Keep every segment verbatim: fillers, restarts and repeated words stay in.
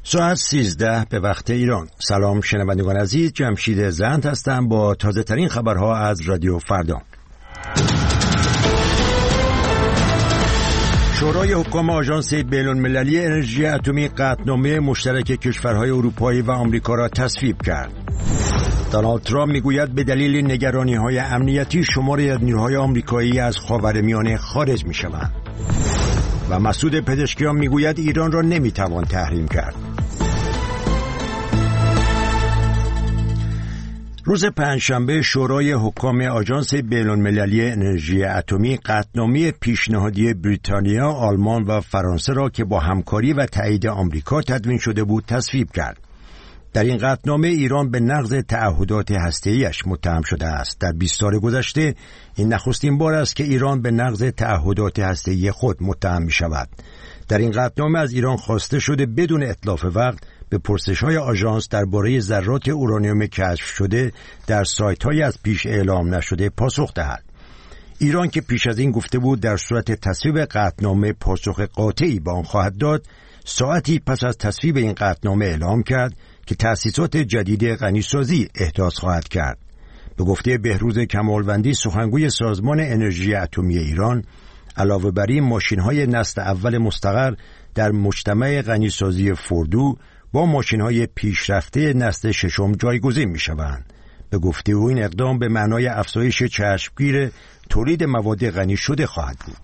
ساعت سیزده به وقت ایران. سلام شنوندگان عزیز، جمشید زند هستم با تازه ترین خبرها از رادیو فردا. شورای حکام آژانس بین‌المللی انرژی اتمی قطعنامه مشترک کشورهای اروپایی و آمریکا را تصویب کرد. دونالد ترامپ میگوید به دلیل نگرانی‌های امنیتی شماری از نیروهای آمریکایی از خاورمیانه خارج می‌شوند. و مسعود پزشکیان میگوید ایران را نمیتوان تحریم کرد. روز پنجشنبه شورای حکام آژانس بین‌المللی انرژی اتمی قطعنامه پیشنهادی بریتانیا، آلمان و فرانسه را که با همکاری و تایید آمریکا تدوین شده بود تصویب کرد. در این قطعنامه ایران به نقض تعهدات هسته‌ایش متهم شده است. در بیست سال گذشته این نخستین بار است که ایران به نقض تعهدات هسته‌ای خود متهم می شود. در این قطعنامه از ایران خواسته شده بدون اتلاف وقت به پرسش‌های آژانس درباره ذرات اورانیوم کشف شده در سایت‌های از پیش اعلام نشده پاسخ دهد. ایران که پیش از این گفته بود در صورت تصویب قطعنامه پاسخ قاطعی به آن خواهد داد، ساعتی پس از تصویب این قطعنامه اعلام کرد که تأسیسات جدید غنیسازی احداث خواهد کرد. به گفته بهروز کمالوندی، سخنگوی سازمان انرژی اتمی ایران، علاوه بر این ماشین‌های نسل اول مستقر در مجتمع غنیسازی فوردو با ماشین‌های پیشرفته نسل ششم جایگزین می‌شوند. به گفته او این اقدام به معنای افزایش چشمگیر تولید مواد غنی شده خواهد بود.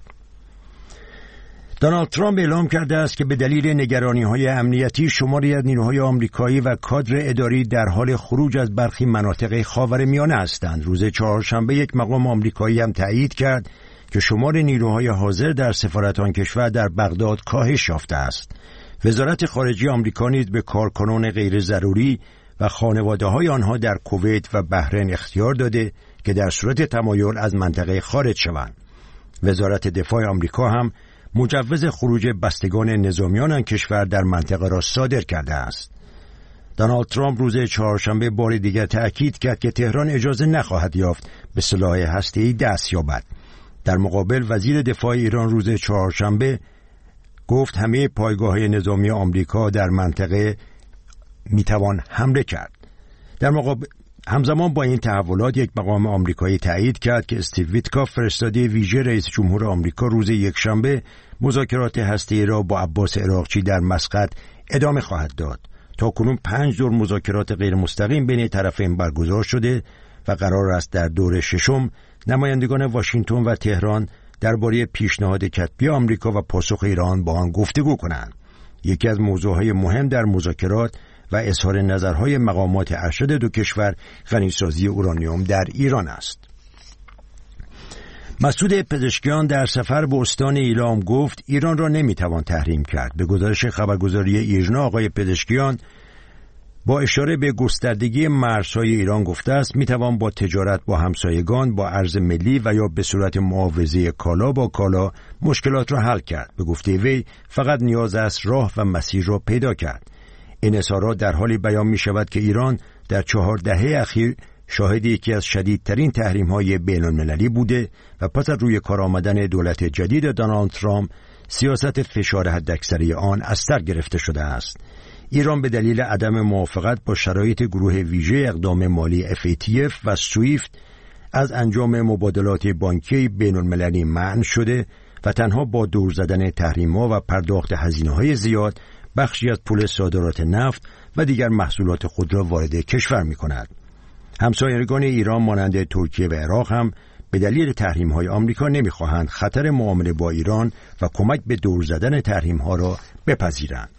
دونالد ترامپ اعلام کرده است که به دلیل نگرانی‌های امنیتی شماری از نیروهای آمریکایی و کادر اداری در حال خروج از برخی مناطق خاورمیانه هستند. روز چهارشنبه یک مقام آمریکایی هم تایید کرد که شمار نیروهای حاضر در سفارت آن کشور در بغداد کاهش یافته است. وزارت خارجه آمریکا نیز به کارکنان غیر ضروری و خانواده‌های آنها در کویت و بحرین اختیار داده که در صورت تمایل از منطقه خارج شوند. وزارت دفاع آمریکا هم مجوز خروج بستگان نظامیان آن کشور در منطقه را صادر کرده است. دونالد ترامپ روز چهارشنبه بار دیگر تأکید کرد که تهران اجازه نخواهد یافت به سلاح هسته‌ای دست یابد. در مقابل وزیر دفاع ایران روز چهارشنبه گفت همه پایگاه‌های نظامی آمریکا در منطقه میتوان حمله کرد. در مقابل همزمان با این تحولات یک مقام آمریکایی تایید کرد که استیو ویتکاف، فرستاده ویژه رئیس جمهور آمریکا، روز یکشنبه مذاکرات هسته‌ای را با عباس عراقچی در مسقط ادامه خواهد داد. تاکنون پنج دور مذاکرات غیر مستقیم بین طرفین برگزار شده و قرار است در دور ششم نمایندگان واشنگتن و تهران درباره پیشنهاد کتبی آمریکا و پاسخ ایران با آن گفتگو کنند. یکی از موضوعهای مهم در مذاکرات و اظهار نظرهای مقامات ارشد دو کشور غنیسازی اورانیوم در ایران است. مسعود پزشکیان در سفر به استان ایلام گفت ایران را نمیتوان تحریم کرد. به گزارش خبرگزاری ایرنا آقای پزشکیان با اشاره به گستردگی مرزهای ایران گفته است میتوان با تجارت با همسایگان، با ارز ملی و یا به صورت معاوضه کالا با کالا مشکلات را حل کرد. به گفته وی فقط نیاز است راه و مسیر را پیدا کرد. این اظهارات در حالی بیان می شود که ایران در چهار دهه اخیر شاهد یکی از شدیدترین تحریم‌های بین‌المللی بوده و پس از روی کار آمدن دولت جدید دونالد ترامپ سیاست فشار حداکثری آن از سر گرفته شده است. ایران به دلیل عدم موافقت با شرایط گروه ویژه اقدام مالی اف ای تی اف و سویفت از انجام مبادلات بانکی بین‌المللی منع شده و تنها با دور زدن تحریم‌ها و پرداخت هزینه‌های زیاد بخشی از پول صادرات نفت و دیگر محصولات خود را وارد کشور می‌کند. همسایگان ایران مانند ترکیه و عراق هم به دلیل تحریم‌های آمریکا نمی‌خواهند خطر معامله با ایران و کمک به دور زدن تحریم‌ها را بپذیرند.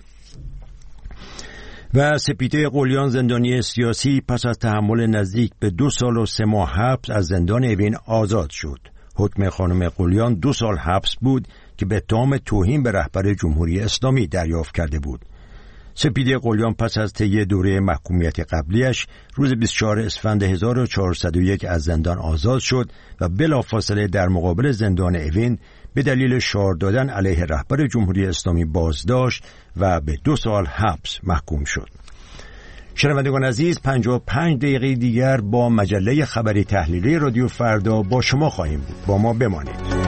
و سپیده قلیان، زندانی سیاسی، پس از تحمل نزدیک به دو سال و سه ماه حبس از زندان اوین آزاد شد. حکم خانم قلیان دو سال حبس بود که به اتهام توهین به رهبر جمهوری اسلامی دریافت کرده بود. سپیده قلیان پس از طی دوره محکومیت قبلیش روز بیست و چهارم اسفند هزار و چهارصد و یک از زندان آزاد شد و بلافاصله در مقابل زندان اوین به دلیل شعار دادن علیه رهبر جمهوری اسلامی بازداشت و به دو سال حبس محکوم شد. شنوندگان عزیز، پنجاه و پنج دقیقه دیگر با مجله خبری تحلیلی رادیو فردا با شما خواهیم بود. با ما بمانید.